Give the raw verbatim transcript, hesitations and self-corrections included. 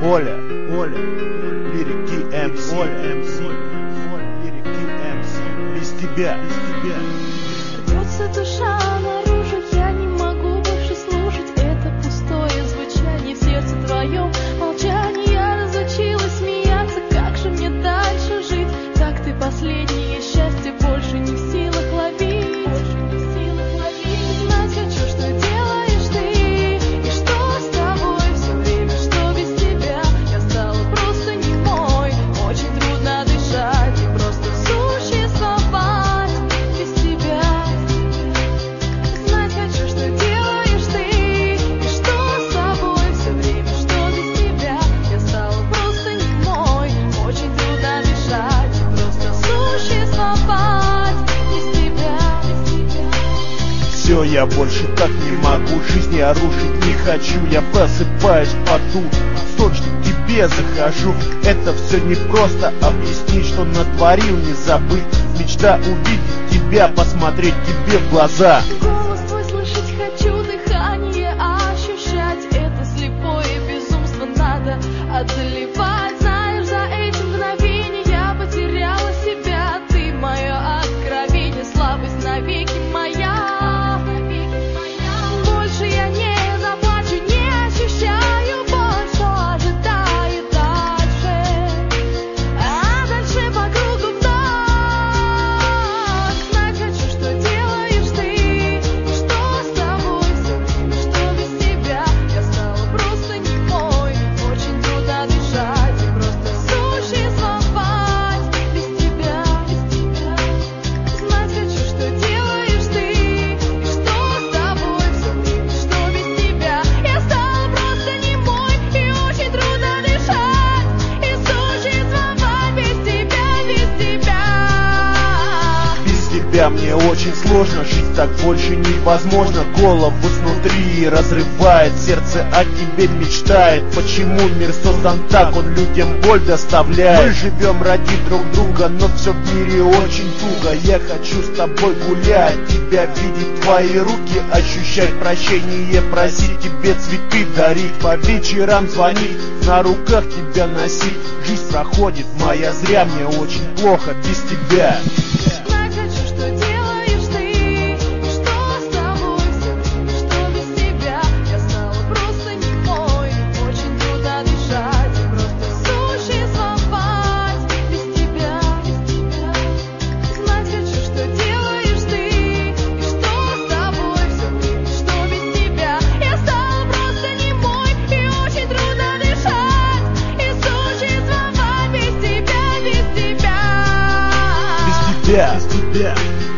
Оля, Оля, Lyric ди эм си, Lyric ди эм си, без тебя, без тебя. Рвется душа наружу, я не могу больше слушать это пустое звучание в сердце твоем молчании. Я разучилась смеяться, как же мне дальше жить? Так ты последнее счастье больше не в силах ловить, больше не в силах ловить. Знать хочу, что делаешь ты, и что с тобой все время, что без тебя я стала просто немой. Очень трудно дышать и просто существовать без тебя. Знать хочу, что делаешь ты, и что с тобой все время, что без тебя я стала просто немой. Очень трудно дышать и просто существовать без тебя, без тебя. Все, я больше так не могу, жизнь я рушить не хочу. Я просыпаюсь в поту, срочно к тебе захожу. Это все непросто объяснить, что натворил, не забыть. Мечта увидеть тебя, посмотреть тебе в глаза. Голос твой слышать хочу, дыхание ощущать. Это слепое безумство надо одолевать. Знаешь, за эти мгновения я потеряла себя. Ты мое откровение, слабость навеки моя. Больше я не заплачу, не ощущаю боль, что ожидает дальше. А дальше по кругу вновь. Знать хочу, что делаешь ты, и что с тобой все время, что без тебя я стала просто немой. Очень трудно дышать и просто существовать без тебя, без тебя. Знать хочу, что делаешь ты, и что с тобой все время, что без тебя я стала просто немой. И очень трудно дышать и существовать без тебя, без тебя. Без тебя мне очень сложно, жить так больше невозможно. Голову снутри разрывает, сердце о тебе мечтает. Почему мир создан так, он людям боль доставляет? Мы живем ради друг друга, но все в мире очень туго. Я хочу с тобой гулять, тебя видеть, твои руки ощущать, прощение просить, тебе цветы дарить, по вечерам звонить, на руках тебя носить. Жизнь проходит моя зря, мне очень плохо без тебя. Знать хочу, что делаешь ты, и что с тобой все время, что без тебя я стала просто немой. Очень трудно дышать и просто существовать без тебя, без тебя. Знать хочу, что делаешь ты, и что с тобой все время, что без тебя я стала просто немой. И очень трудно дышать и существовать без тебя, без тебя. Без тебя, без тебя.